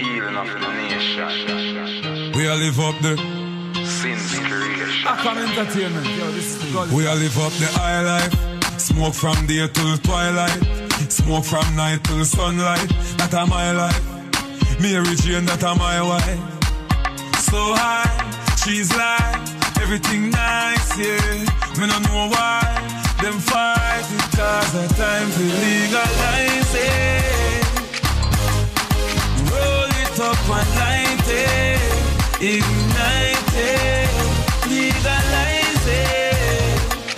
healing of the nation. We all live up the Sin's creation. Akam Entertainment. Yo, this is the God. We all live up the high life. Smoke from day till twilight. Smoke from night till sunlight. That a my life. Mary Jane, that a my wife. So high, she's like everything nice, yeah. Me no know why them fight it, cause the time to legalize it. Roll it up and light it, ignite it, legalize it.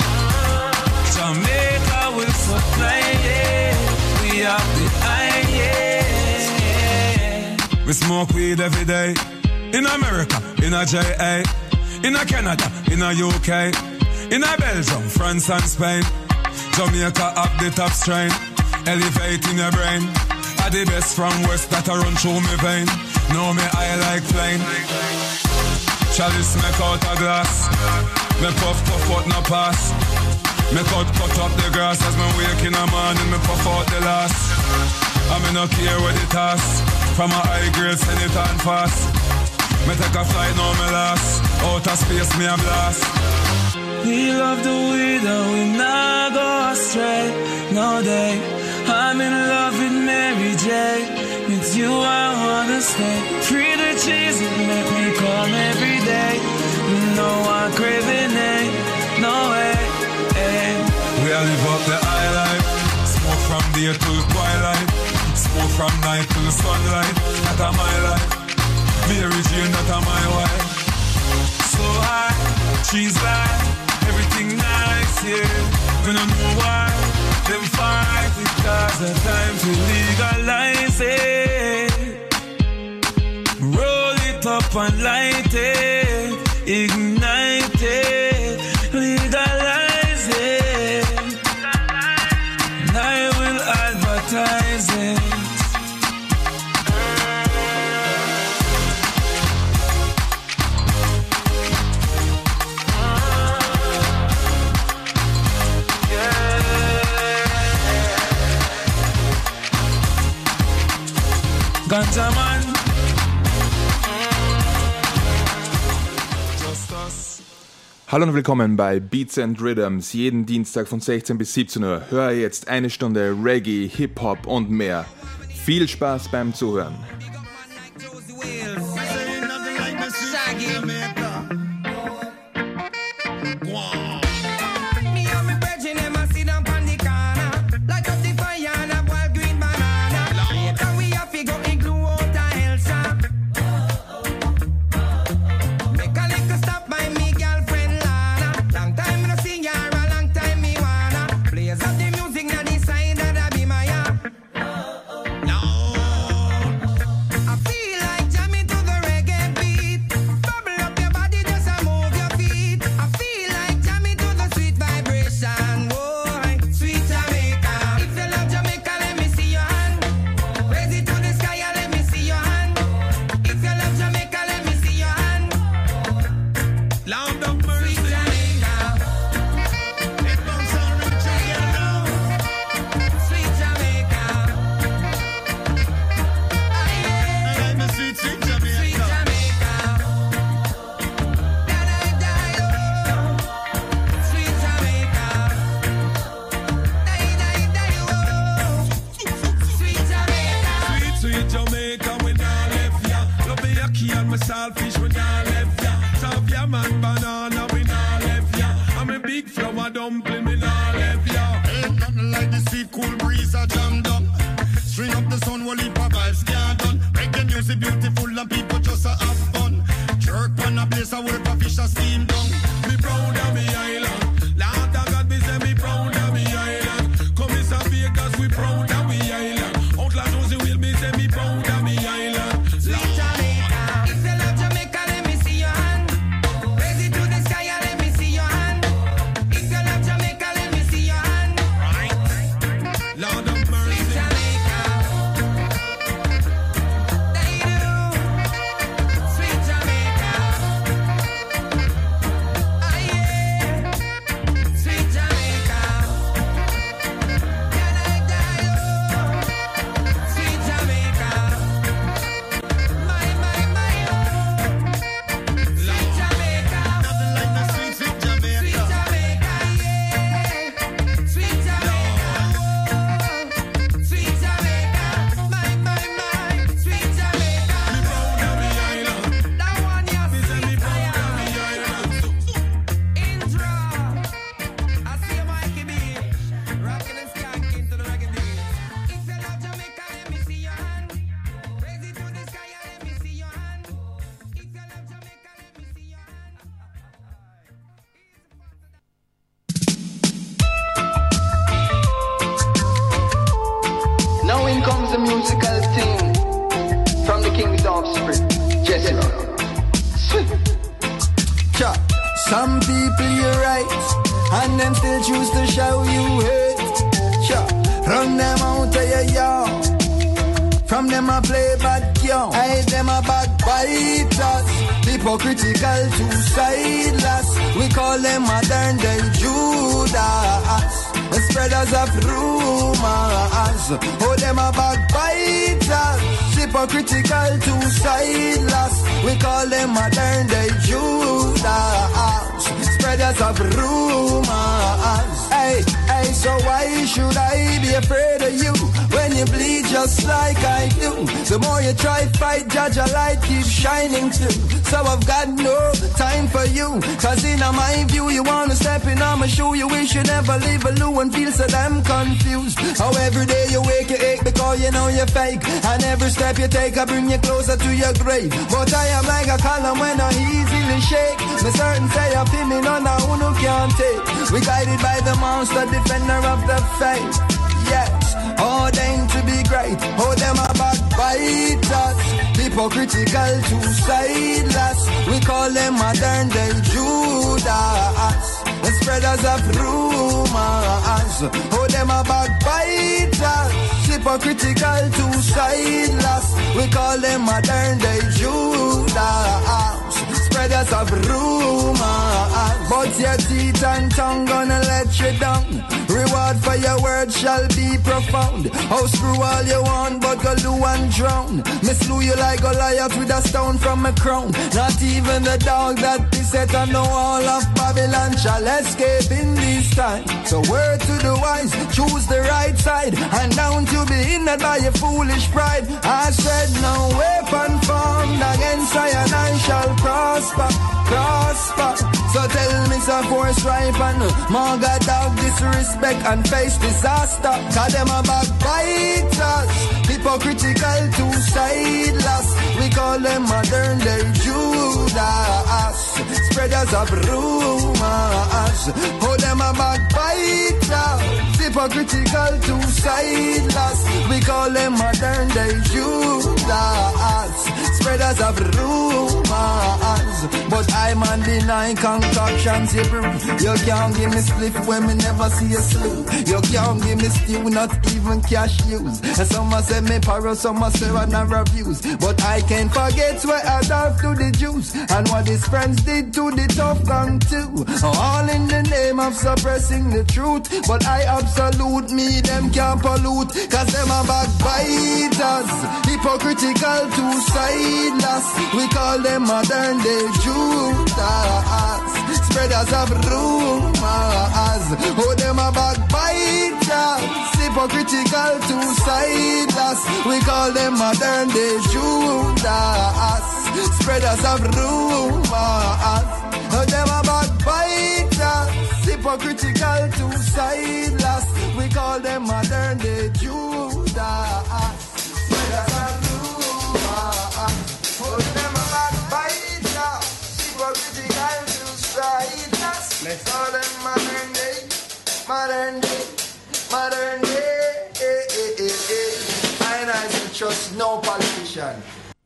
Jamaica will supply it. We have the eye, yeah. We smoke weed every day. In America, in a JA, in a Canada, in a UK, in a Belgium, France and Spain. Jamaica up the top strain, elevating your brain. Are the best from west that I run through me vein. Know me I like plain. Chalice make out a glass. Me puff out no pass. Me cut up the grass as me wake in the morning. Me puff out the last. I me no care what it has. From a high grade send it on fast. Me take a flight, now me last. Outer space, me a blast. We love the weed and we not go astray. No day, I'm in love with Mary J. With you I wanna stay. Free the cheese and make me come every day. You know I'm craving it, no way, hey. We all live up the high life. Smoke from day till twilight. Smoke from night till sunlight. That's my life. Mary Jane, that a my wife. So high, she's like everything nice, yeah. We don't know why them fight it, cause the time to legalize it. Roll it up and light it, ignite it, legalize it. And I will advertise it. Ganja man. Hallo und willkommen bei Beats and Rhythms. Jeden Dienstag von 16 bis 17 Uhr. Hör jetzt eine Stunde Reggae, Hip-Hop und mehr. Viel Spaß beim Zuhören. musical thing from the King's Offspring, Jesse Rock. Sweet. Some people you're right, and them still choose to show you hate. Run them out of your yard. From them I play bad girl. I them a backbiters. Hypocritical two-sideless. We call them modern day Judas. The spreaders of rumors. Oh, them a backbiters. Hypocritical two-sideless. We call them modern day Judas. Spreaders of rumors. Hey, so why should I be afraid of you when you bleed just like I do? The more you try fight, judge a light keeps shining too. So I've got no time for you, cause in my view you wanna step in on my shoe. You wish you never leave alone and feel so damn confused. How every day you wake you ache because you know you're fake, and every step you take I bring you closer to your grave. But I am like a column when I easily shake. Me certain say I feel me none of who no can't take. We guided by the monster, defender of the faith. Yes, ordained to be great. Oh, them are backbiters. Hypocritical two-sideless. We call them modern day Judas. The spreaders of rumors. Oh, them are backbiters. Hypocritical two-sideless. We call them modern day Judas. Spreaders of rumors. But your teeth and tongue gonna let you down. Reward for your words shall be profound. Oh, screw all you want, but go loo and drown. Me slew you like Goliath with a stone from a crown. Not even the dog that is set on the wall of Babylon shall escape in this time. So word to the wise, choose the right side, and don't you be hindered by your foolish pride. I said no weapon formed against I shall prosper. So tell me some force ripe and manga dog disrespect and face disaster. Cause them a backbiters, hypocritical two-sideless. We call them modern day Judas. Spreaders of rumors. Oh, them a backbiters, hypocritical two-sideless. We call them modern day Judas. Spreaders of rumors. But I'm on deny concoctions you brew. You can't give me spliff when me never see a slew. You can't give me stew, not even cash use. And some say me paro, some say I never views. But I can't forget what I done to the Jews, and what his friends did to the tough gang too. All in the name of suppressing the truth. But I absolute me, them can't pollute. Cause them are backbiters, hypocritical two-sideless. We call them modern day Judas. Spreaders of rumors. Oh, them a backbiters, hypocritical two-sideless. We call them modern day Judas. Spreaders of rumors. Oh, them a backbiters, hypocritical two-sideless. We call them modern day Judas. Spreaders of rumors. Oh, them a backbiters, hypocritical two-sideless. Let's call them modern day, modern day, modern day. I don't trust no politician.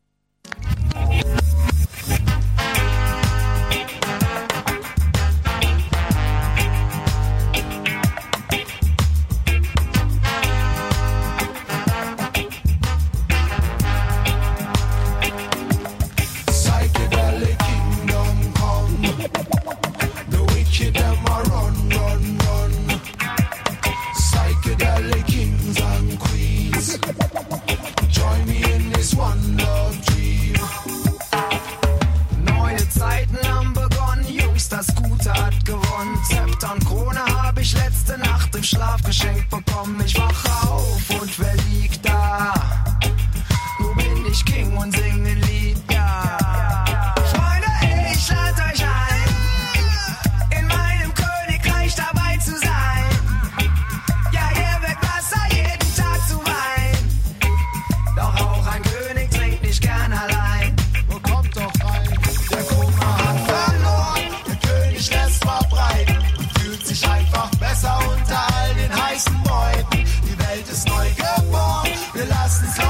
Psychedelic kingdom come. The wicked them a run, run, run. Psychedelic kings and queens, join me in this wonder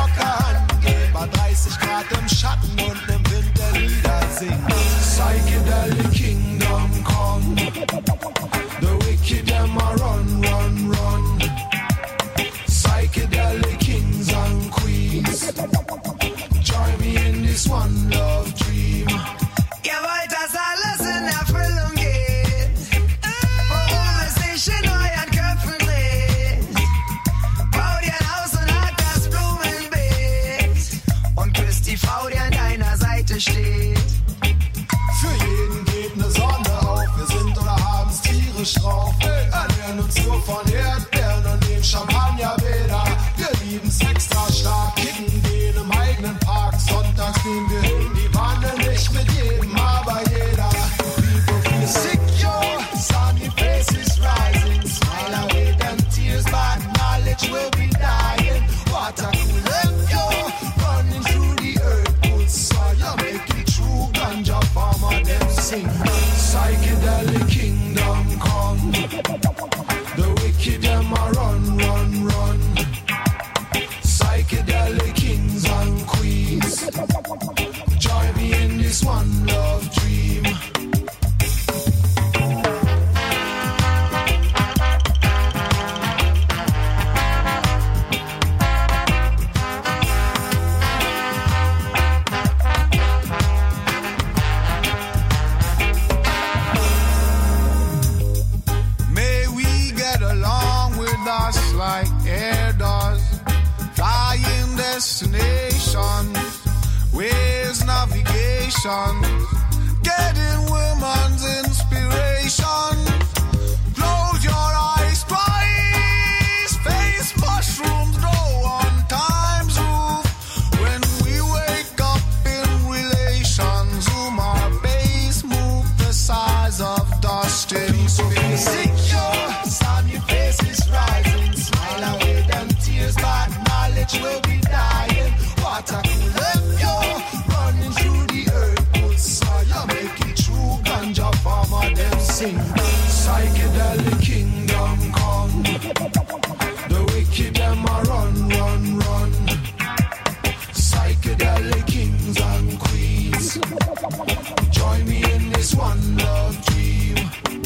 locker angehen, bei 30 Grad im Schatten und im Wind der Lieder singen. Psychedelic Kingdom come, the wicked them a run, run, run. Psychedelic kings and queens, join me in this one love dream. Ihr wollt das alles in Erfüllung geht, worum es sich in euren Köpfen dreht. Bau dir ein Haus und hat das Blumenbeet und küsst die Frau, die an deiner Seite steht. Für jeden geht ne Sonne auf, wir sind oder haben's tierisch drauf. Ernähren uns nur von Erdbeeren und dem Champagnerbäder. Wir lieben's extra stark, kicken gehen im eigenen Park. Sonntags gehen wir in die Wanne, nicht mit jedem, aber jeder. People feel secure, sunny faces rising. Smile away them tears, but knowledge will be dying. Water cool them, yo, running through the earth. Good soil, make it true, ganja farmer them sing. Psychedelic kingdom come, the wicked them a run, run, run. Psychedelic kings and queens, join me in this one love dream. May we get along with us like air does. Flying destination, where's navigation? Getting women's inspiration. Close your eyes twice, face mushrooms grow on time's roof. When we wake up in relation, zoom our base, move the size of dust in space. Secure, sunny faces rising, smile away them tears, but knowledge will be dying. Water cool them, yo, running through the earth. Good soil, make it true, ganja farmer them sing. Psychedelic kingdom come, the wicked them a run, run, run. Psychedelic kings and queens, join me in this one love dream.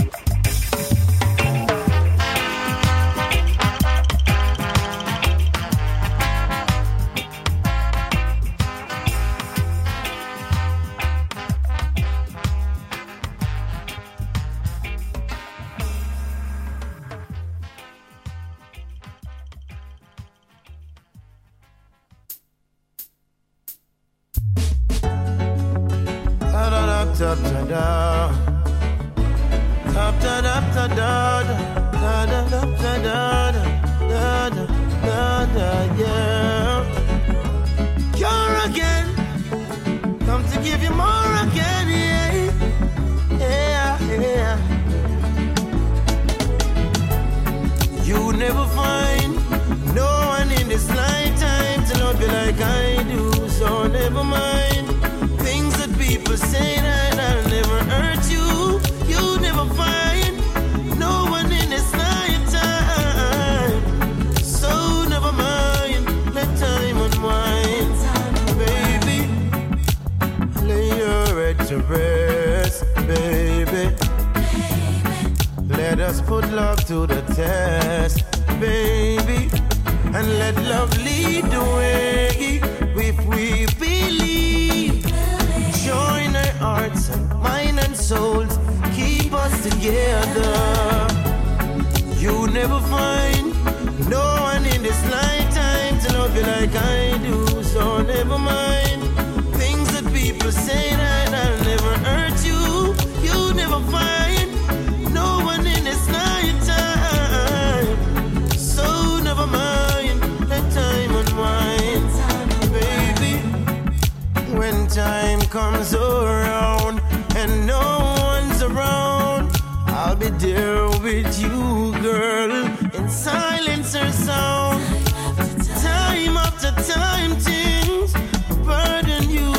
You're again, come to give you more again, yeah, yeah, yeah. You never find no one in this lifetime to love you like I do, so never mind things that people say that I'll never hurt you. You never find no one in this lifetime, so never mind, let time unwind. Baby, lay your head to rest, baby. Let us put love to the test, baby, and let love lead the way. If we believe, join our hearts and mind and souls, keep us together. You never find no one in this lifetime to love you like I do, so never mind things that people say that I'll never hurt you. You never find no one in this lifetime, so never mind, let time unwind. Baby, when time comes around and no one's around, I'll be there with you, girl, in silence or sound. Time after time, things burden you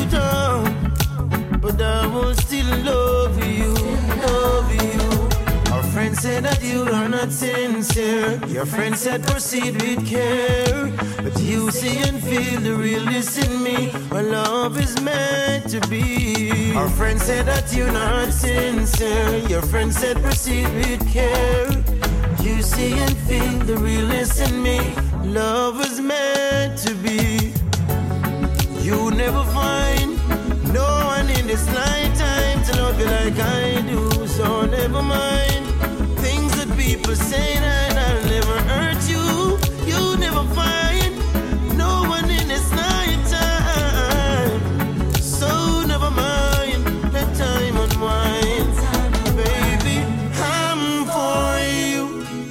down, but I will still love you, love you. Our friends said that you are not sincere. Your friend said proceed with care. But you see and feel the realness in me. My love is meant to be. Our friend said that you're not sincere. Your friend said proceed with care. You see and feel the realness in me. Love was meant to be. You never find no one in this lifetime to love you like I do. So never mind things that people say that I'll never hurt you. You never find no one in this lifetime. So never mind, let time unwind. Baby, I'm for you,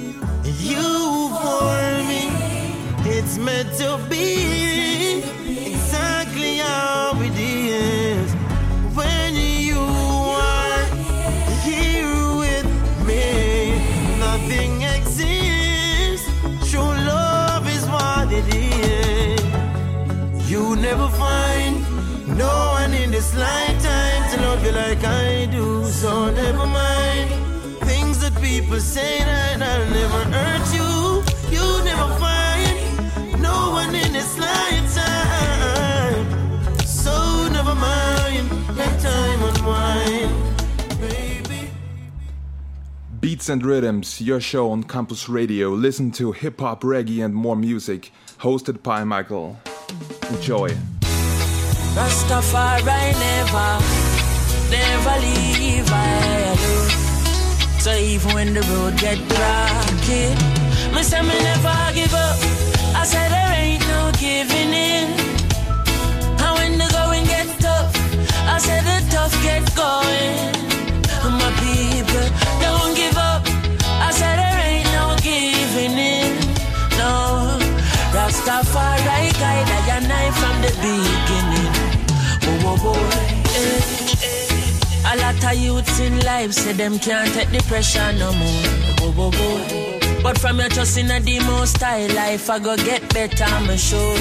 you for me. It's meant to be exactly how it is. When you are here with me, nothing exists. True love is what it is. You never find no one in this lifetime to love you like I do. So never mind things that people say that I'll never hurt you. You never find no one in this lifetime. So never mind, let time unwind, baby. Beats and Rhythms, your show on Campus Radio. Listen to hip-hop, reggae and more music. Hosted by Michael. Enjoy. Rastafari never leave I alone. So even when the road get rocky, me say me never give up. I said there ain't no giving in. And when the going get tough, I said the tough get going. My people don't give up. I said there ain't no giving in. No, Rastafari guide I and I from the beginning. Oh, oh, oh. A lot of youths in life say them can't take the pressure no more. Oh, oh, oh. But from your trust in a demo style life, I go get better, I'm sure.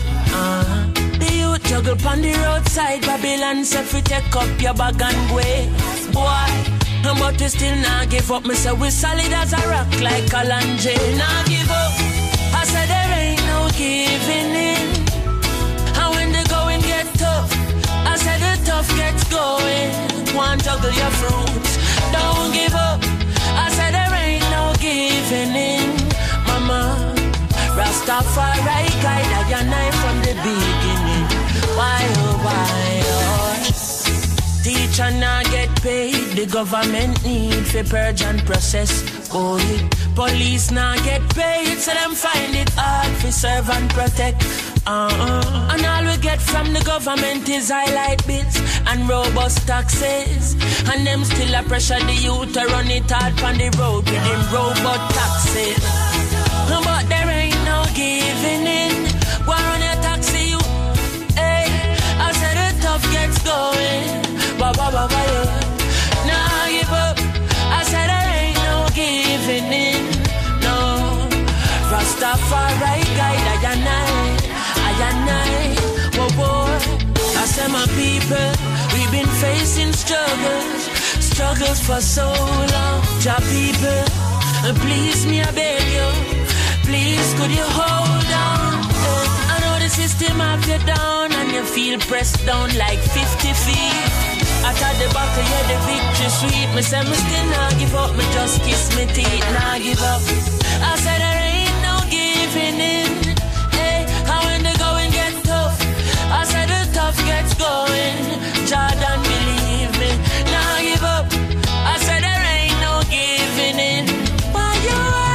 The youth juggle on the roadside, Babylon say fi take up your bag and go. Boy, but we still not give up. Me say we solid as a rock like Kalanje. Not give up. I said there ain't no giving in. And when the going get tough, I said the tough gets going. One juggle your fruits, don't give up. I said there ain't no giving in, mama. Rastafari guide I and I from the beginning. Why oh why oh? Teacher not get paid, the government need for purge and process. Oh, police not get paid, so them find it hard for serve and protect. And all we get from the government is highlight bills and robust taxes. And them still a pressure the youth to run it hard on the road with them robot taxes. But there ain't no giving in. Go run your taxi, you. Hey, I said the tough gets going. Ba ba ba ba yeah. Nah give up. I said there ain't no giving in. No. Rastafari guide I and I. Whoa whoa. I said my people, we've been facing struggles for so long. Ja people, please me I beg you. Please, could you hold on? I know the system have you down and you feel pressed down like 50 feet. At the back of you, the victory sweet. Me say me still not give up, me just kiss me teeth, not give up. I said there ain't no giving in. Hey, how when the going get tough, I said the tough gets going. Jordan, believe me, not give up. I said there ain't no giving in. Why you?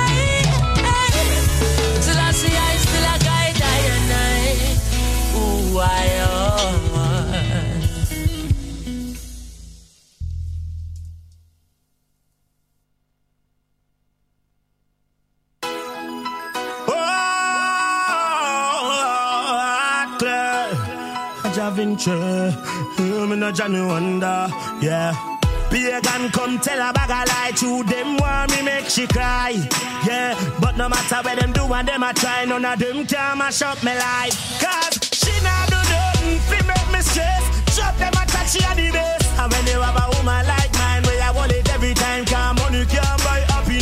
Me no Johnny Wonder, yeah. Pagan come tell a bag of lie to them, want me make she cry, yeah. But no matter where them do and them a try, none of them can mash up me life. Cause she not do nothing fi make me stress. Drop them a chat, she a the best. And when you have a woman like mine, where I want it every time, come money can't buy happiness.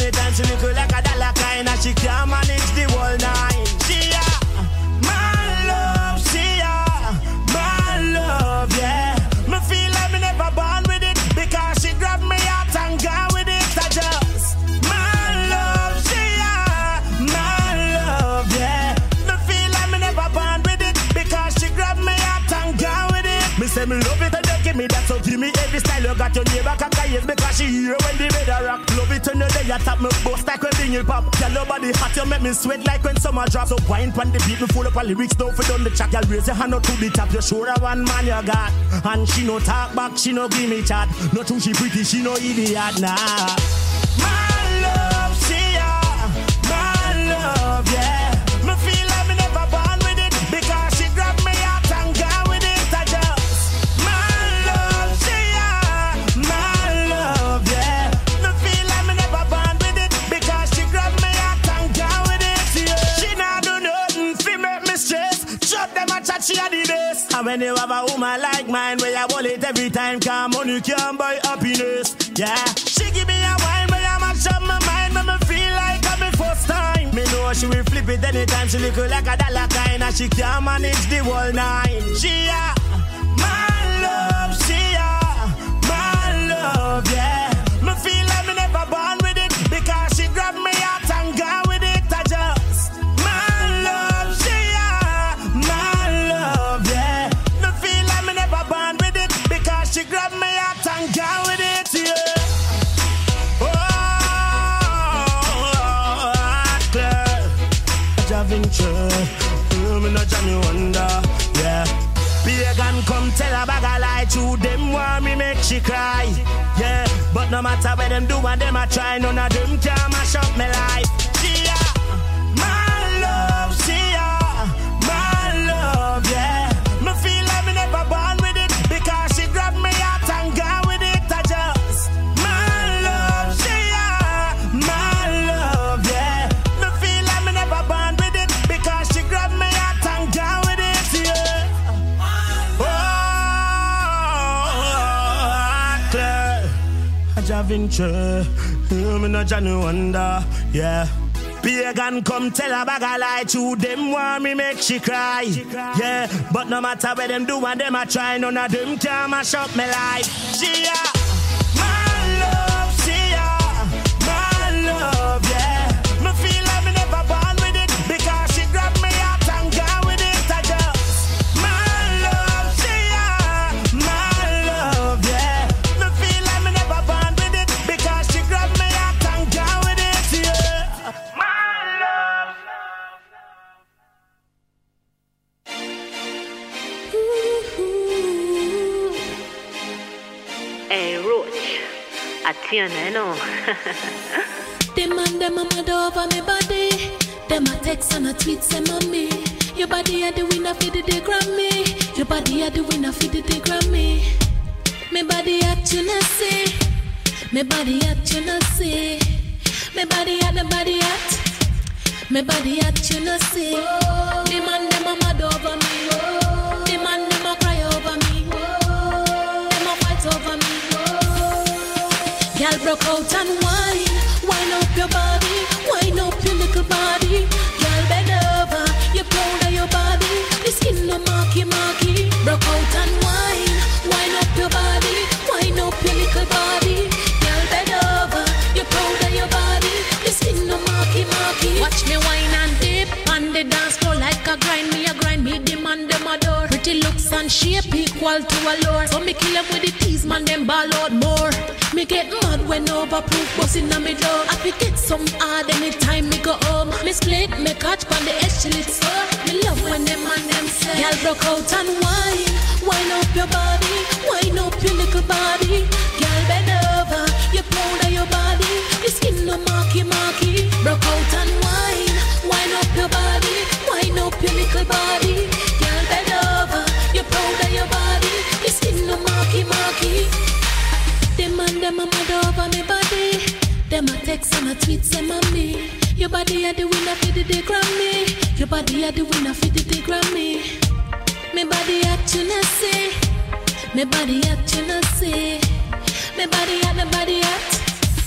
anytime she look like a dollar kind, and she can't manage the whole nine. She my love, she my love, yeah. Me feel like me never born with it, because she grabbed me out and gone with it. I just my love, she my love, yeah. Me feel like me never born with it, because she grabbed me out and gone with it. Me say me love it and don't give me that, so give me every style. You got your neighbor cacailles, because she hear when the bed a rock. Love it when the day you tap me bust like when thing you pop. Tell nobody hot, you make me sweat like when summer drop. So wine pan the beat, me full up a lyrics, don't fit on the track. Y'all raise your hand up to the top, you sure that one man you got. And she no talk back, she no give me chat. Not too she pretty, she no idiot, nah. My love, she my love, yeah. Me feel like me never born with it, because she grabbed me out and gone with it. I just my love, she my love, yeah. Me feel like me never born with it, because she grabbed me out and gone with it, yeah. She not do nothing fi make me stress. Shut them a chat, she a the best. And when you have a woman like mine, where you want it every time, come money can't buy happiness, yeah. She give me a wine, where I mash up my mind, make me feel like I'm my first time. Me know she will flip it anytime she look like a dollar kind, and she can't manage the whole nine. She my love, she my love, yeah. Me feel like me never born with it, because she grabbed me out and gone with it. I just my love, she my love, yeah. Me feel like me never born with it, because she grabbed me out and gone with it, yeah. Me no Johnny Wonder, yeah. Pagan come tell a bag a lie to them, want me make she cry, yeah. But no matter where them do and them a try, none of them can mash up my life. She my love, she my love, yeah. Me feel like me never born with it, because she grabbed me out and gone with it. I just my love, she my love, yeah. Me feel like me never born with it, because she grabbed me out and gone with it, yeah. Venture, me no Johnny Wonder, yeah. Pagan come tell a bag a lie to them, want me make she cry, yeah. But no matter where them do and them a try, none of them can mash up my life. She my love, she my love, yeah. Me feel like me never born with it, because she grabbed me out and gone with it. I just my love, she my love, yeah. Me feel like me never born with it, because she grabbed me out and gone with it, yeah. My love. Hey, Roach, I tell you now. Them and them a mad over me body. Them a text and a tweet say mommy, your body a the winner for the Grammy. Your body a the winner for the Grammy. Me body at you not see. Me body at you not see. Me body at the body at. Me body at you not see. Them and them a mad over me. Them and them a cry over me. Them a fight over me. Girl broke out and wine up your body, wine up your little body. Girl bend over, you're proud of your body. The skin no marky. Broke out and wine up your body, wine up your little body. Girl bend over, you're proud of your body. The skin no marky. Watch me wine and dip on the dance floor like a grind. Me a grind, me demand them adore. Pretty looks and shape equal to a lure. So me kill them with the tease, man them ball out more. Me get mad when overproof bustin' on me door. I pick it some hard anytime me go home. Me split, me catch on the edge till it's so. Me love when them and them say, girl broke out and wine up your body, wine up your little body. Girl bend over, you're proud of your body. The skin no marky. Broke out and wine up your body, wine up your little body. Girl bend over, you're proud of your body. The skin no marky. Them and them a mad over me body. Them a text and a tweet say mommy, your body a the winner for the Grammy. Your body a the winner for the Grammy. Me body at you not see. Me body at you not see. Me body at the body at.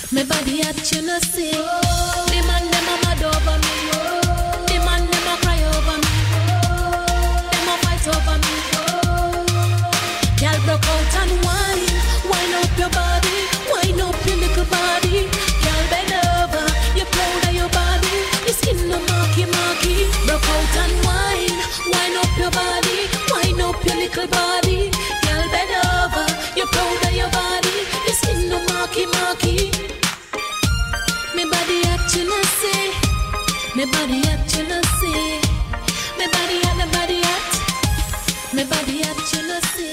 Me body at you no see. The man them a mad over me. The man them a cry over me. Them a fight over me. Girl broke out and whine. Wind up your body. Wind up your little body. Girl bend over. You're proud of your body. Your skin no marky marky. Broke out and whine. Wind up your body. Wind up your little body. Girl bend over. You're proud of your body. Your skin no marky marky. Me body at you no see. Me body at you no see. Me body at, me body at. Me body at you no see.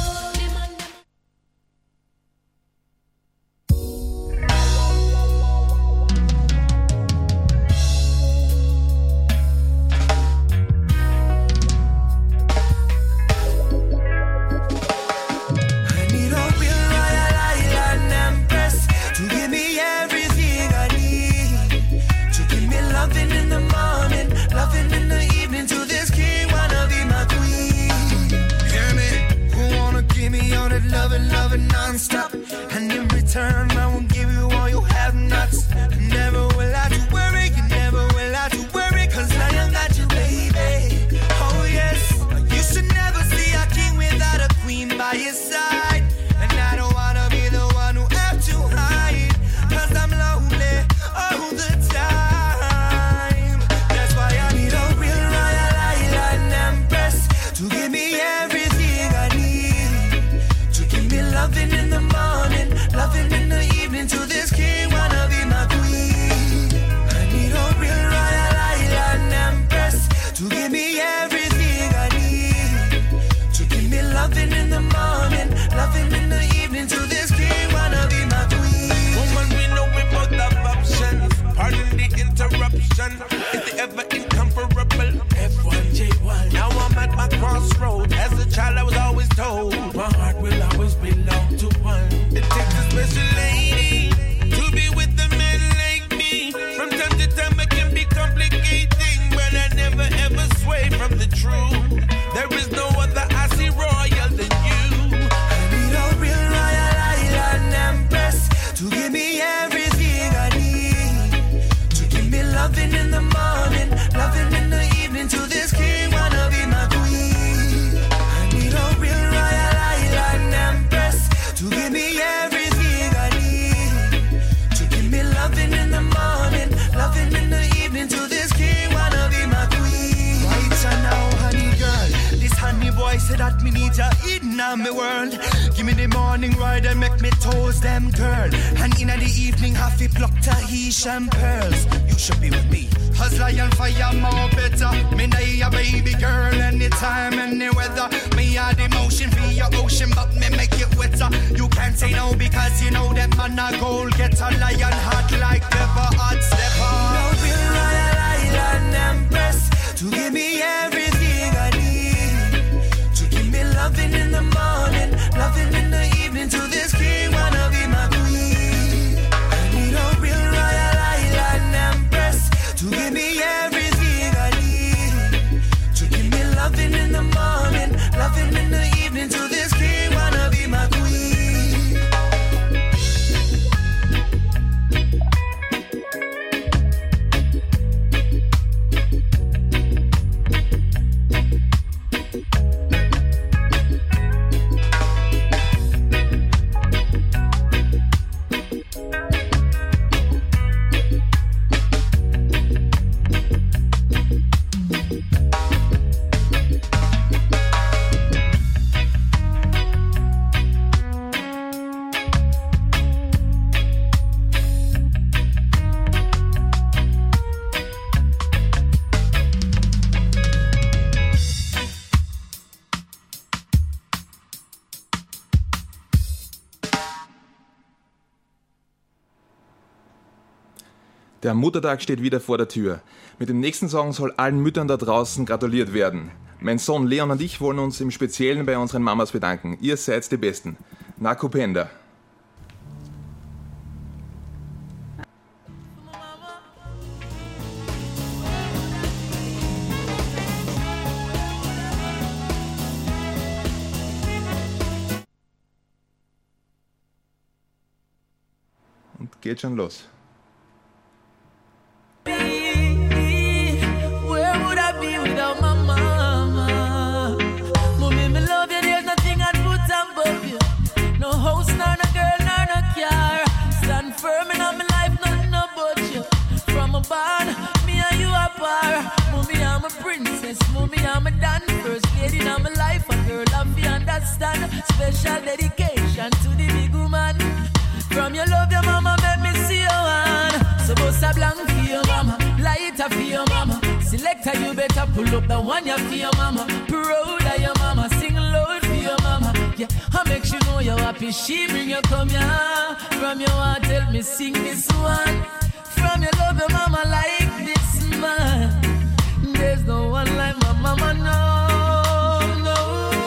Loving non-stop, and in return I will give you all you have not. Never will I have to worry, you never will have to worry, cause I am got you, baby. Oh yes, you should never see a king without a queen by his side. And I don't wanna be the one who have to hide, cause I'm lonely all the time. That's why I need a real royal island empress to give me everything I need. Loving in the morning, loving in the evening. To this king, wanna be my queen. I need a real royal island empress to give me everything I need. To give me loving in the morning, loving in the evening. To this king, wanna be my queen. Woman, we know we both have options. Pardon the interruption. Is it ever incomparable? F1J1. Now I'm at my crossroad. As a child, I was always told my heart will always belong to one. It takes a special lady to be with a man like me. From time to time, it can be complicating, but I never ever sway from the truth. There is no other I see royal than you. I need a real royal island empress to give me everything I need. To give me loving in the morning, loving in the evening. To this king, wanna be my queen. I need a real royal island empress to give me everything I need. To give me loving in the morning, loving in the evening. To this king, wanna be my queen. Right now, honey girl, this honey boy said that me need ya in my world. Give me the morning ride and make me toes them curl. And in the evening, have to pluck Tahitian pearls. You should be with me, cause lion fire more better. Me know ya baby girl anytime, any weather. Me add emotion for your ocean, but me make it wetter. You can't say no because you know that man a goal. Get a lion hot like ever hot stepper. No real royal island empress to give me everything I need. To give me loving in the morning, loving in the evening. To this king, wanna be my queen. I need a real royal island empress to give me everything I need. To give me loving in the morning, loving in the evening. To this king, wanna be my queen. Der Muttertag steht wieder vor der Tür. Mit dem nächsten Song soll allen Müttern da draußen gratuliert werden. Mein Sohn Leon und ich wollen uns im Speziellen bei unseren Mamas bedanken. Ihr seid die Besten. Nakupenda. geht schon los. Where would I be without my mama? Mommy, me love you, there's nothing I'd put above you. No house, nor no girl, nor no car. Stand firm in my life, nothing about you. From a barn, me and you are par. Mommy, I'm a princess, mommy, I'm a dan. First lady in my life, a girl of you understand. Special dedication to the big woman. From your love, your mama, make me see your hand. So bust a blank for your mama, light up for your mama. Selector, you better pull up the one you for your mama. Proud of your mama, sing loud for your mama. Yeah, I make you know you're happy. She bring you come here. From your heart, tell me sing this one. From your love, your mama like this man. There's no one like my mama, no, no.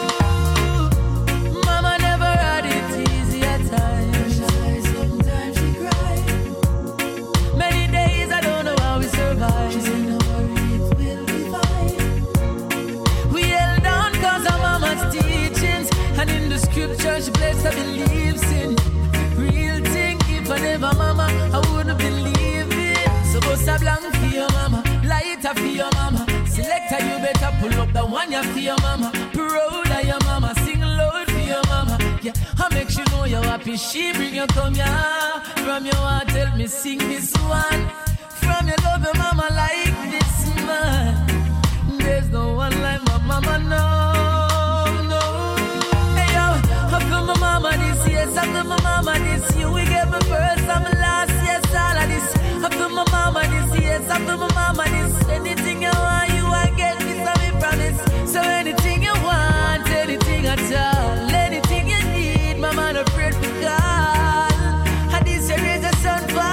Mama never had it easy at times. Sometimes she cried. Many days I don't know how we survived. She said, no worry, it will be fine. We held on cause of mama's teachings. And in the scripture she blessed her beliefs in. Real thing, if I never mama, I wouldn't believe it. So bust a blank for your mama, light up for your mama. Selector, you better pull up the one you for your mama. Proud of your mama, sing loud for your mama. Yeah, I make you know you're happy. She bring you come here. From your heart, tell me sing this one. From your love, your mama like this man. There's no one like my mama, no, no. Hey yo, I feel my mama this, yes, I feel my mama this. You we get me first, I'm last, yes, all of this. I feel my mama this, yes, I feel my mama this. Anything you want, you I get this, I me promise. So anything you want, anything at all, anything you need, mama not afraid to call. And this year is a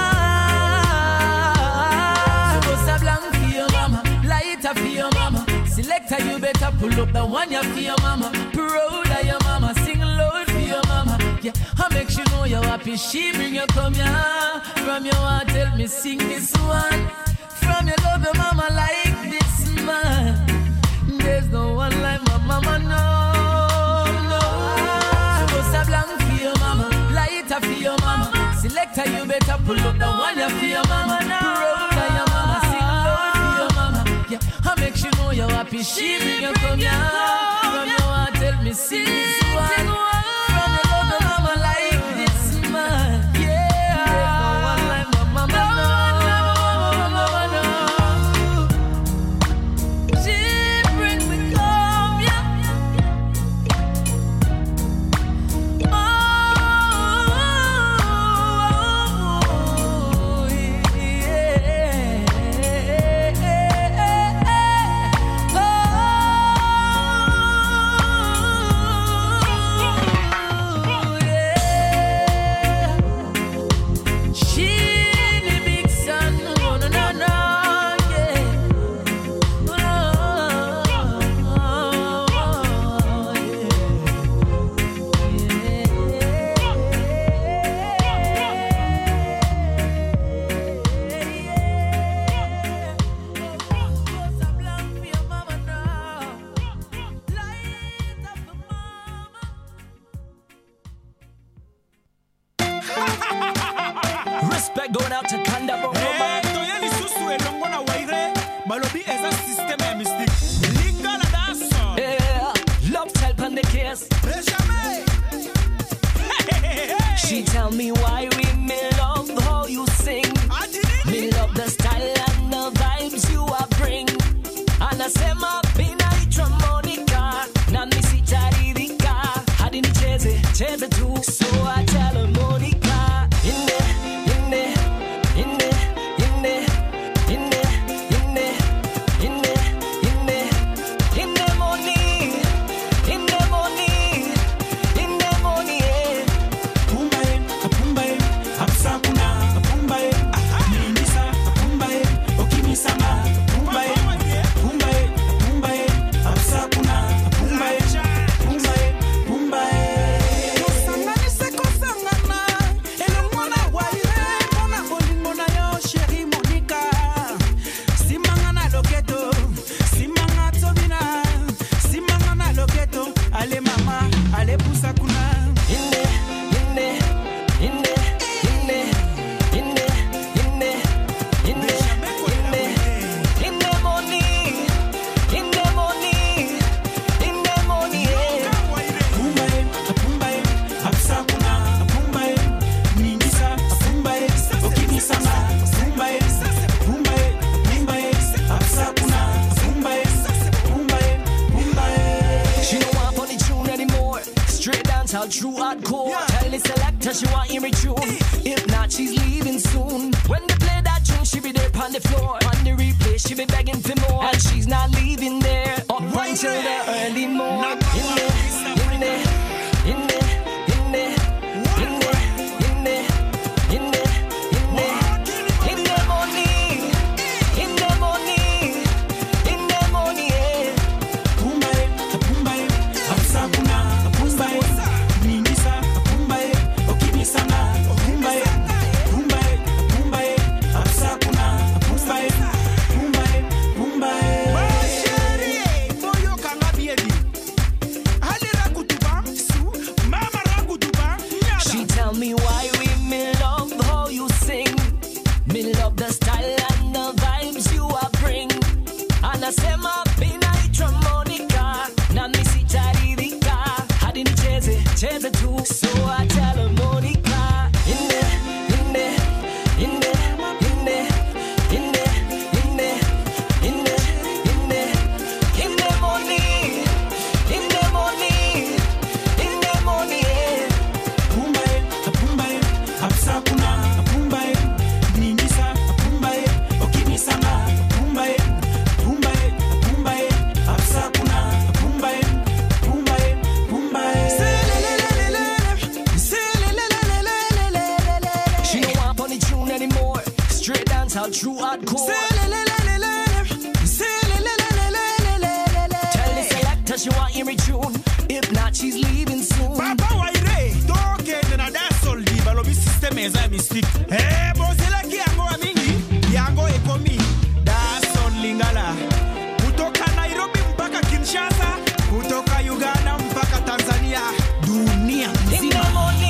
sunfall. So bust a blank for your mama, light up for your mama. Selector, you better pull up the one you for your mama. Proud of your mama, sing loud for your mama. Yeah, I make you know you're happy. She bring you come here. From your heart, tell me sing this one. From your love, your mama like this man. There's no one like my mama, no, no. So bust a blank for your mama, light up for your mama. Selector, you better pull up the one you for your mama. Proud of your mama, sing loud for your mama. Yeah, I make you know you're happy. She bring you come here. From your heart, tell me sing this one. From your love, your mama like this man. Yeah, there's no one like my mama, no, no. She bring me come, yeah. Oh, Respect going out to Kanda Bongo. Toyeli susu elongona waire, balobi eza system ya mystique. Linga na daso. Yeah, love help on the case. She tell me why we me love how you sing. Me love the style and the vibes you are bring. Anasema bina harmonica, na misi taririka. Hadi nicheze, cheze tu. So I tell her Monica, in there. all true hardcore. Tell the selector she want hear me tune. If not, she's leaving soon. When they play that tune, she be there on the floor. On the replay, she be begging for more. And she's not leaving there up until the early morning. So I tell her Monica, in there, in there, in there, in there, in there, in there, in there, in there, in the morning, in the morning, in the morning. Pumbae, pumbae, apsakuna, pumbae, ninisa, pumbae, okimisana, pumbae, pumbae, pumbae, apsakuna, pumbae, pumbae, pumbae. Anymore, straight dance out true hardcore. Tell the selector she want hear me tune. If not, she's leaving soon. Papa waire, toke na dance all di balobi system eza mystique. Eh, bozela ki yango amingi, yango ekomi. Dance all lingala. Kutoka Nairobi mpaka Kinshasa, kutoka Uganda mpaka Tanzania. Dunia nzima.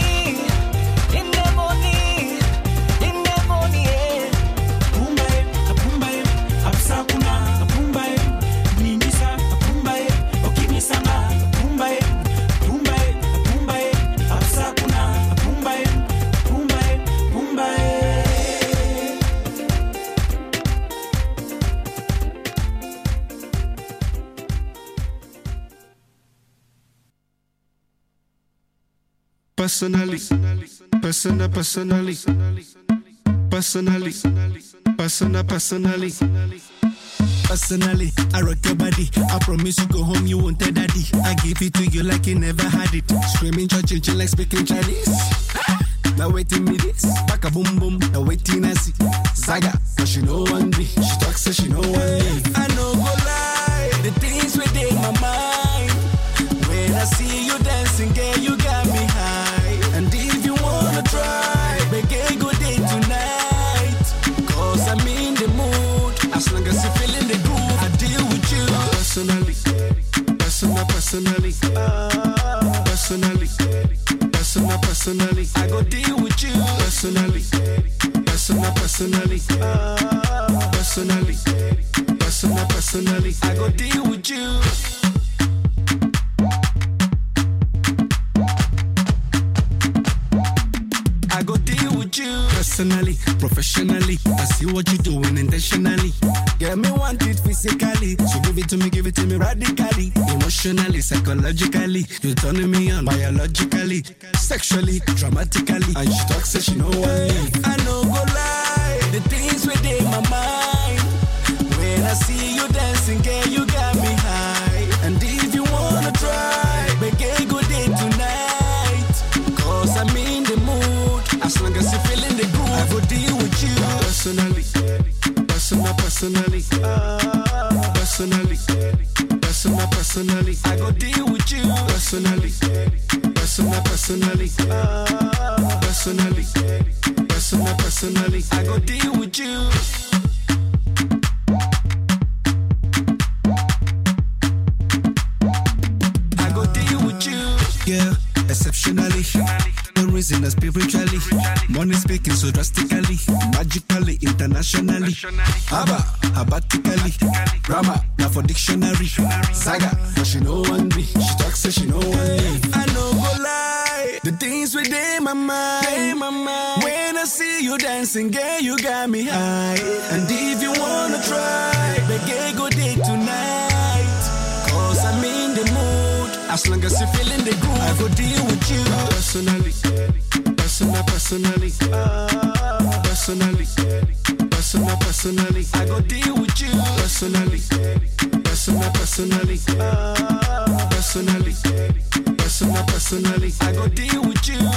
Personally, personally, I rock your body. I promise you go home, you won't tell daddy. I give it to you like you never had it. Screaming, churching, like speaking Chinese. Now waiting me this, back a boom boom. Now waiting I see Zaga, cause she know one day. She talks so she know one day. I know go lie, the things within my mind. When I see you dancing, girl, you got me high. And if you wanna try, make a good day tonight. Cause I'm in the mood. As long as you're feeling the groove, I deal with you. Personally, I go deal with you. Personally, I go deal with you. I go deal with you. Personally, professionally, I see what you're doing intentionally. Get me want it physically, so give it to me radically. Emotionally, psychologically, you're turning me on biologically, sexually, dramatically. And she talks so she know what I know go lie, the things within my mind. When I see you dancing, girl, you got me high. And if you wanna try, make a good day tonight. Cause I'm in the mood. As long as you're feeling the groove, I go deal with you. Personally, I go deal with you. Personally, I go deal with you. I go deal with you. Yeah, exceptionally. The reason is spiritually. Money speaking so drastically, magically, internationally. Abatically. Rama, now for dictionary. Saga, but she know one be. She talks so she know one day. I know go lie, the things within my mind. When I see you dancing, girl, you got me high. And if you wanna try, make a good day tonight. Cause I'm in the mood. As long as you're feeling the groove, I go deal with with you. Personally, personally, personally, I go deal with you. personally, personally, I go deal with you.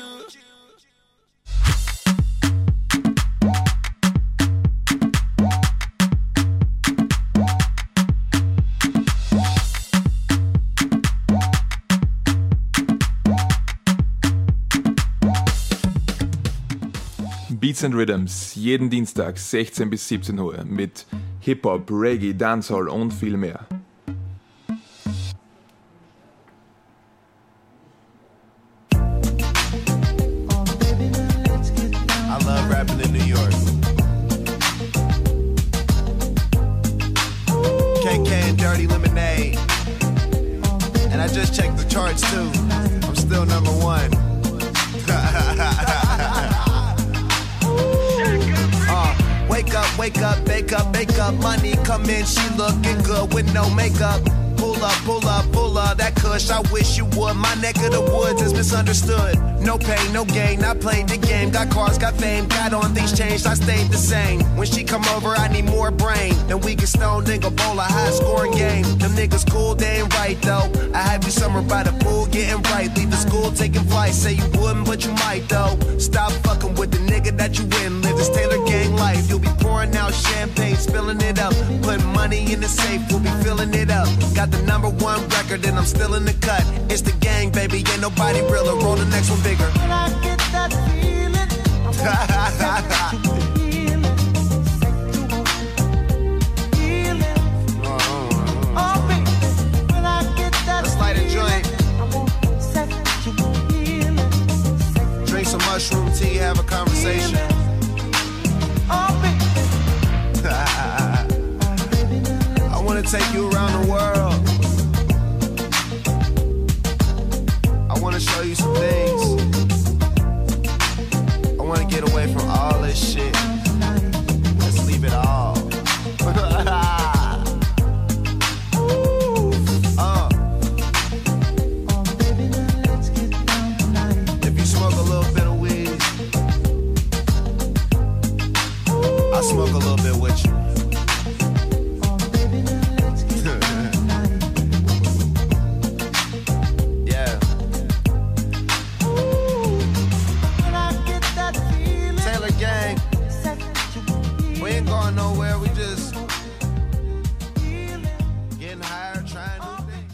Beats and Rhythms, jeden Dienstag 16 bis 17 Uhr mit Hip-Hop, Reggae, Dancehall und viel mehr. I love rapping in New York. KK and Dirty Lemonade. And I just checked the charts too. I'm still number one. Wake up, bake up, money come in, she looking good with no makeup. Pull up, that kush, I wish you would. My neck of the woods is misunderstood. No pain, no gain, I played the game. Got cars, got fame, got on, things changed, I stayed the same. When she come over, I need more brain. Then we get stoned and go bowl a high scoring game. Them niggas cool, they ain't right though. I had you summer by the pool, getting right. Leave the school, taking flight, say you wouldn't, but you might though. Stop fucking with the nigga that you in. Live this Taylor gang life, you'll be pouring out champagne, spilling it up. Putting money in the safe, we'll be filling it up. Got the number one record and I'm still in the cut. It's the gang, baby, ain't nobody realer. Roll the next one bigger. When I get that feeling, oh, baby, when I get that let's light a joint. Drink some mushroom tea, have a conversation. Oh, baby. I wanna take you around the world. I wanna show you some things. I wanna get away from all this shit. Let's leave it all. If you smoke a little bit of weed, I'll smoke a little bit with you. Yeah. Taylor gang. We ain't going nowhere, we just getting higher, trying new things.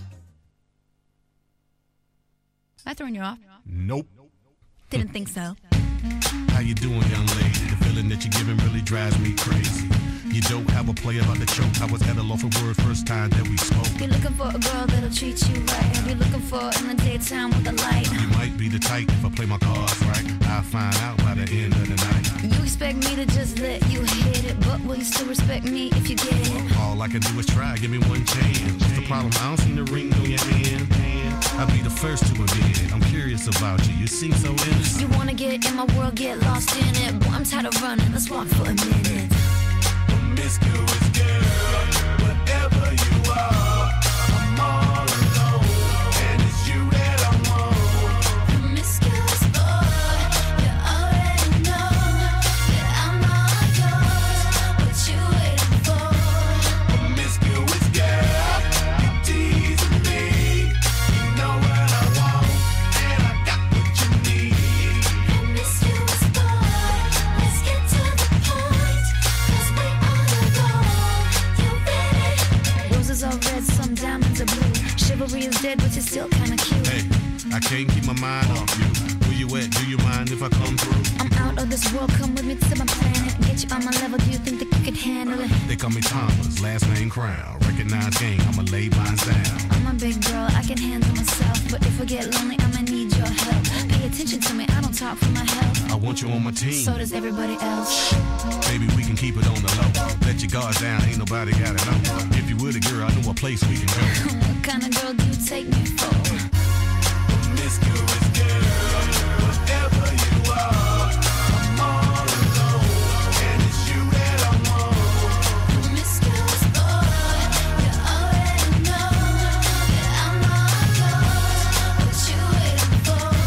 Am I throwing you off? Nope. Didn't think so. How you doing, young lady? The feeling that you're giving really drives me crazy. You don't have a play about the choke. I was at a loss for words first time that we spoke. You're looking for a girl that'll treat you right. You're looking for in the daytime with the light. You might be the type if I play my cards right. I'll find out by the end of the night. You expect me to just let you hit it, but will you still respect me if you get it? All I can do is try, give me one chance. What's the problem? I don't see the ring on your hand. I'll be the first to admit it. I'm curious about you. You seem so innocent. You wanna get in my world, get lost in it. Boy, I'm tired of running. Let's walk for a minute. Promiscuous girl, whatever you are, I'm all alone, and it's you that I want. Promiscuous boy, you already know that I'm all yours. What you waiting for? Promiscuous girl, you teasing me. You know what I want, and I got what you need. Promiscuous boy, let's get to the point, 'cause we on the go. You ready? Roses are red, some diamonds are blue. Chivalry is dead, but you're still kinda cute. Hey, I can't keep my mind off you. Where you at? Do you mind if I come through? I'm out of this world, come with me to my planet. Get you on my level, do you think that you could handle it? They call me Thomas, last name Crown. Recognize game, I'ma lay mine down. I'm a big girl, I can handle myself. But if I get lonely, I'ma need your help. Pay attention to me, I don't talk for my health. I want you on my team. So does everybody else. Baby, we can keep it on the low. Let your guard down, ain't nobody got it know. If you were the girl, I know a place we can go. What kind of girl do you take me for? Promiscuous girl, whatever you are, I'm all alone, and it's you that I want. Promiscuous boy, you already know that I'm all yours. What you waiting for?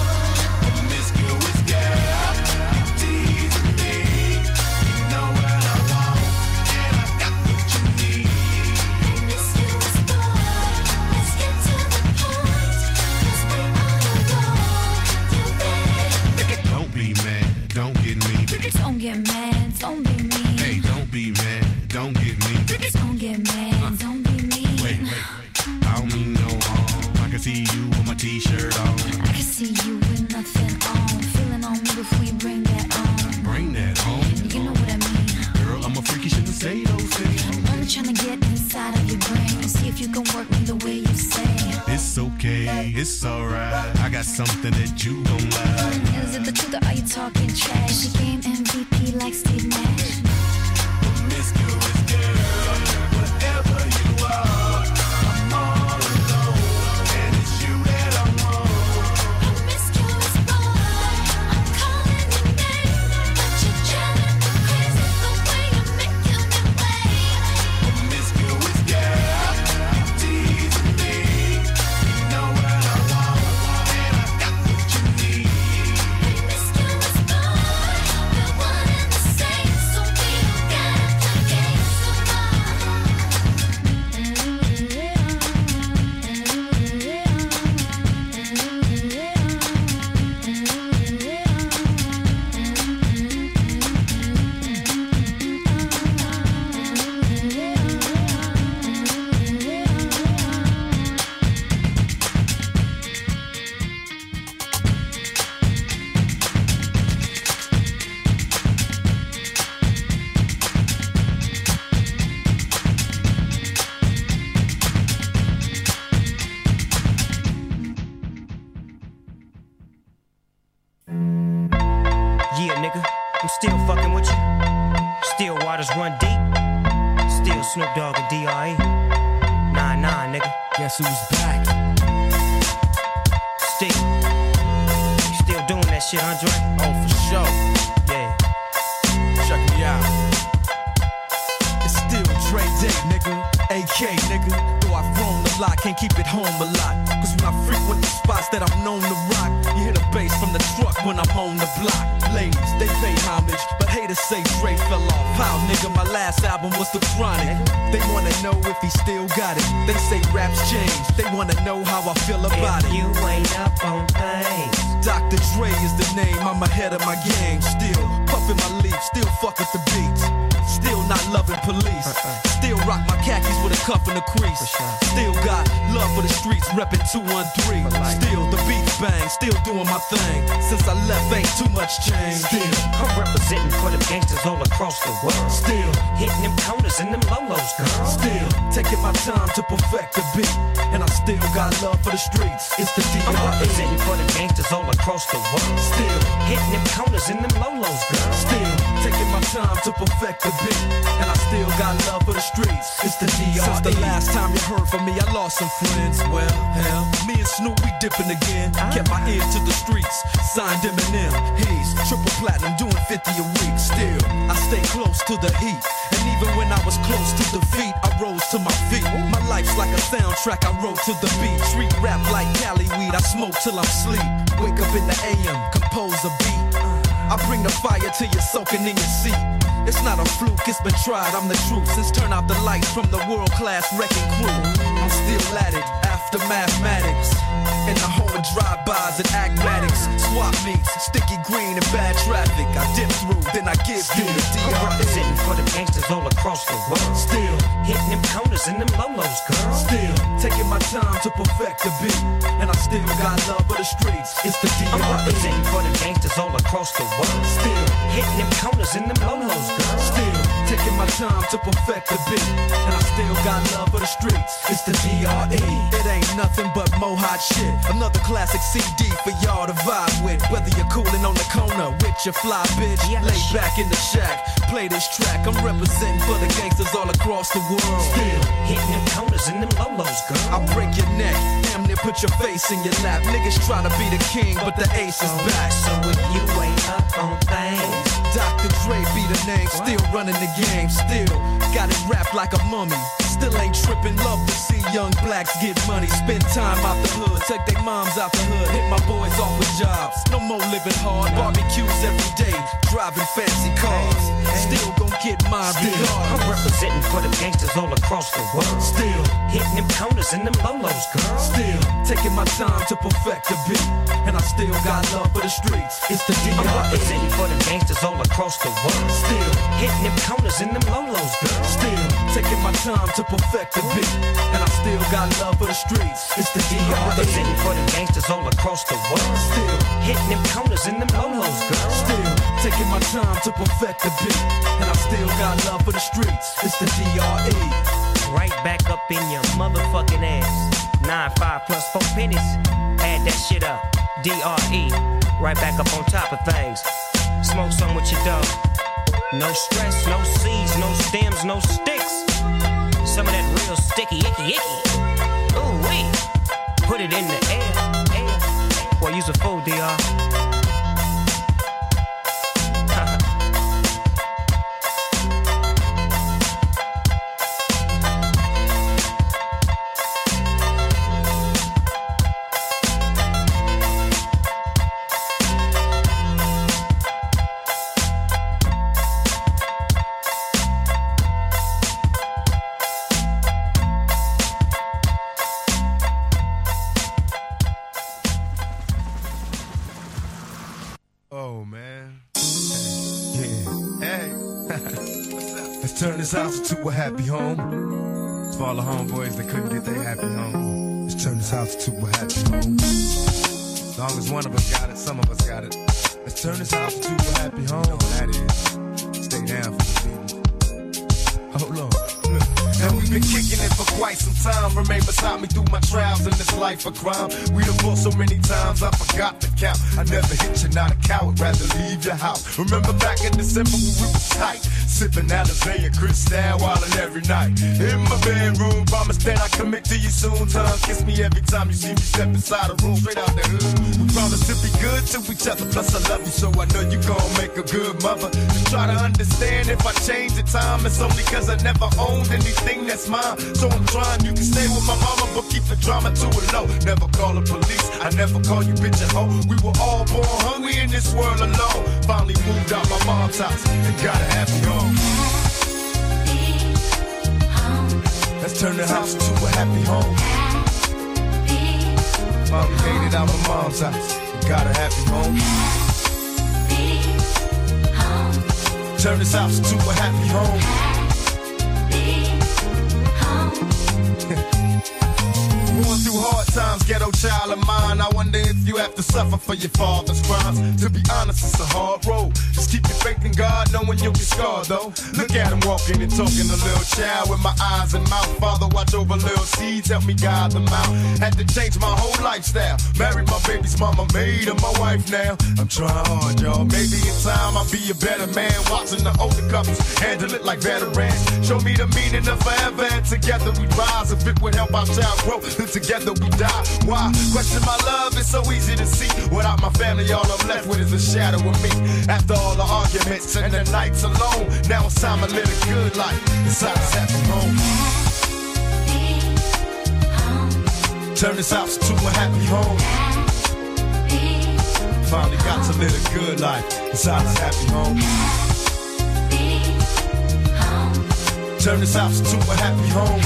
potato face. I'm only trying to get inside of your brain and see if you can work me the way you say. It's okay, it's alright. I got something that you gon' like. Is it the truth or are you talking trash? She game MVP like Steve Nash. Promiscuous girl, whatever you are, I'm all alone, and it's you that I want. Promiscuous boy, I'm calling your name, but you're driving me crazy the way you're making me wait. Promiscuous girl, you teasing me. You know what I want, and I got what you need. Promiscuous boy, we're one and the same, so we don't gotta play games Yeah, nigga, I'm still fucking with you. Still waters run deep. Still Snoop Dogg and D.R.E. Nah, nigga. Guess who's back? Still doing that shit, Andre? Oh, for sure. Yeah. Check me out. It's still Dre Day, nigga. AK, nigga. Though I've grown a lot, can't keep it home a lot. Cause when I frequent the spots that I'm known to rock, you hear the bass from the truck when I'm on the block. Ladies, they pay homage, but haters say Dre fell off. How, nigga, my last album was The Chronic. They wanna know if he still got it. They say raps change, they wanna know how I feel about it. You ain't up on things. Dr. Dre is the name, I'm ahead of my game. Still puffin' my leaf, still fuck with the beats. Still not loving police. Still rock my khakis with a cuff and a crease. Still got love for the streets, reppin' 213. Still the beats bang, still doing my thing. Since I left, ain't too much change. Still, I'm representing for the gangsters all across the world. Still hitting them corners and them lolos, girl. Still taking my time to perfect the beat, and I still got love for the streets. It's the D.R.E. I'm representing for the gangsters all across the world. Still hitting them corners and them lolos, girl. Still taking my time to perfect the beat, and I still got love for the streets. It's the D.R.E. Since the last time you heard from me, I lost some friends. Well, hell, me and Snoop, we dipping again. Kept my ear to the streets, signed Eminem. He's triple platinum, doing 50 a week. Still, I stay close to the heat, and even when I was close to defeat, I rose to my feet. My life's like a soundtrack, I wrote to the beat. Street rap like Cali weed, I smoke till I'm sleep. Wake up in the AM, compose a beat. I bring the fire till you're soaking in your seat. It's not a fluke, it's been tried, I'm the truth. Since turn out the lights from the world-class wrecking crew, I'm still at it, after mathematics. In the home of drive-bys and acmatics, swap meets, sticky green and bad traffic. I dip through, then I give you the D.R.E. I'm representing for the gangsters all across the world. Still hitting them corners and them lolos, girl. Still taking my time to perfect the beat, and I still got love for the streets. It's the D.R.E. I'm representing for the gangsters all across the world. Still hitting them corners and them lolos, girl. Still taking my time to perfect the beat, and I still got love for the streets. It's the D.R.E. It ain't nothing but mohawk shit. Another classic CD for y'all to vibe with. Whether you're coolin' on the corner with your fly bitch, lay back in the shack, play this track. I'm representing for the gangsters all across the world. Still hitting them corners and them lolos, girl. I'll break your neck, damn near put your face in your lap. Niggas try to be the king, but the ace is back. So if you ain't up on things, Dr. Dre be the name, still running the game. Still got it wrapped like a mummy. Still ain't trippin', love to see young blacks get money. Spend time out the hood, take their moms out the hood. Hit my boys off with jobs, no more living hard. Barbecues every day, driving fancy cars. Still gon' get mine regardless. I'm representing for the gangsters all across the world. Still hitting them corners and them lolos, girl. Still taking my time to perfect the beat, and I still got love for the streets. It's the D.R.E. I'm representing for the gangsters all across the world. Still hitting them corners and them lolos, girl. Still taking my time to perfect the beat, and I still got love for the streets. It's the DR. Representing for the gangsters all across the world. Still hitting them corners in them lolos, girl. Still taking my time to perfect the beat, and I still got love for the streets. It's the DRE. Right back up in your motherfucking ass. 9-5 plus 4 pennies. Add that shit up. DRE. Right back up on top of things. Smoke some with your dog. No stress, no seeds, no stems, no sticks. Some of that real sticky, icky, icky. Ooh, wee. Put it in the air, air. Boy, use a fool, DR. Turn this house into a happy home. For all the homeboys that couldn't get their happy home, let's turn this house into a happy home. As long as one of us got it, some of us got it. Let's turn this house into a happy home. You know what that is. Stay down for the people. Hold on. And we've been kicking it for quite some time. Remain beside me through my trials in this life of crime. We done fought so many times I forgot to count. I never hit you, not a coward, rather leave your house. Remember back in December when we was tight, sipping Alizé and Cristal wildin' every night. In my bedroom, promise that I commit to you soon. Tongue kiss me every time you see me step inside the room, straight out the hood. We promise to be good to each other, plus I love you, so I know you gon' make a good mother. Just try to understand if I change the time, it's only cause I never owned anything that's mine. So I'm trying, you can stay with my mama, but keep the drama to a low. Never call the police, I never call you bitch and hoe. We were all born hungry in this world alone. Finally moved out my mom's house and got a happy home. Let's turn the house into a happy home. Mommy made it out my mom's house and got a happy home. Turn this house into a happy home. Going through hard times, ghetto child of mine. I wonder if you have to suffer for your father's crimes. To be honest, it's a hard road. Just keep your faith in God, knowing you'll get scarred though. Look at him walking and talking, a little child with my eyes and mouth. Father, watch over little seeds, help me guide them out. Had to change my whole lifestyle. Married my baby's mama, made her my wife now. I'm trying hard, y'all. Maybe in time I'll be a better man. Watching the older couples handle it like veterans. Show me the meaning of forever, and together we rise. If it would help our child grow, then together we die. Why? Question my love, it's so easy to see. Without my family, all I'm left with is a shadow of me. After all the arguments and the nights alone, now it's time to live a good life inside this happy home. Turn this house to a happy home. Finally got to live a good life inside this happy home. Turn this house to a happy home.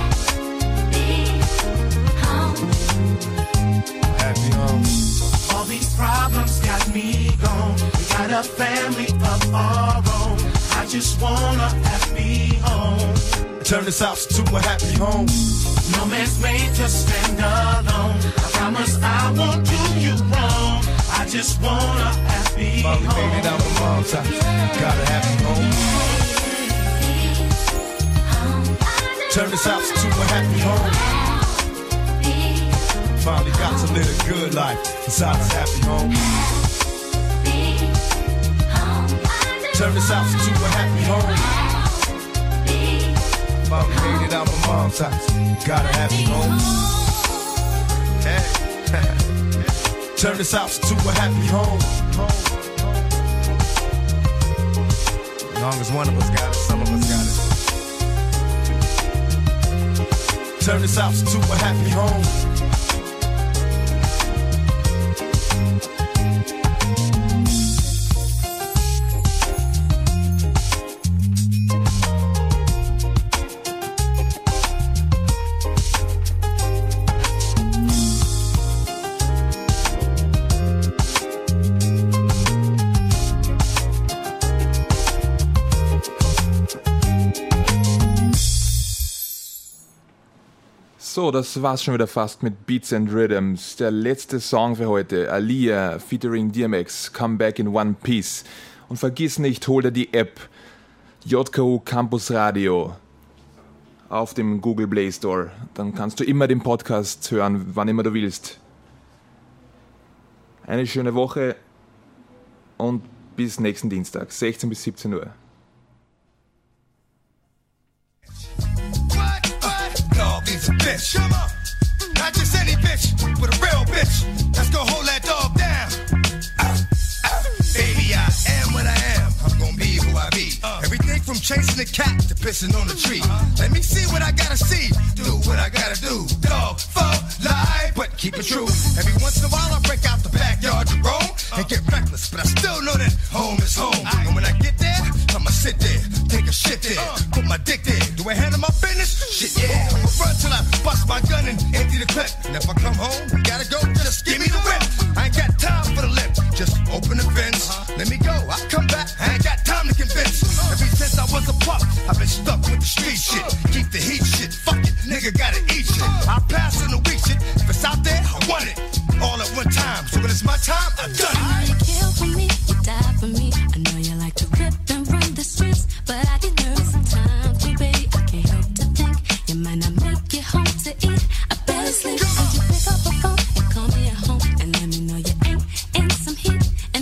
Happy home. All these problems got me gone. We got a family of our own. I just want a happy home. Turn this house to a happy home. No man's made to stand alone. I promise I won't do you wrong. I just want a happy home. Mommy made it out my mom's house. Got a happy home. Turn this house to a happy home. Finally got to live a good life inside this happy home. Turn this house to a happy home. Mommy made it out my mom's house. Got a happy home. Hey. Turn this house to a happy home. As long as one of us got it, some of us got it. Turn this house to a happy home. So, das war's schon wieder fast mit Beats and Rhythms. Der letzte Song für heute, Aaliyah featuring DMX, Come Back in One Piece. Und vergiss nicht, hol dir die App JKU Campus Radio auf dem Google Play Store. Dann kannst du immer den Podcast hören, wann immer du willst. Eine schöne Woche und bis nächsten Dienstag, 16 bis 17 Uhr. Dog is a bitch. Come on. Not just any bitch, but a real bitch. Let's go hold that dog down. Baby, I am what I am. I'm gonna be who I be. Everything from chasing the cat to pissing on the tree. Let me see what I gotta see. Do what I gotta do. Dog, fuck, lie, but keep it true. Every once in a while I break out the backyard to roam and get reckless, but I still know that home is home. And when I get there, I'ma sit there, take a shit there, put my dick there. Do I handle my business? Shit, yeah. I'ma run till I bust my gun and empty the clip. And if I come home, you gotta go, just give me the whip. I ain't got time for the lip, just open the fence. Let me go, I'll come back, I ain't got time to convince. Ever since I was a pup, I've been stuck with the street shit. Keep the heat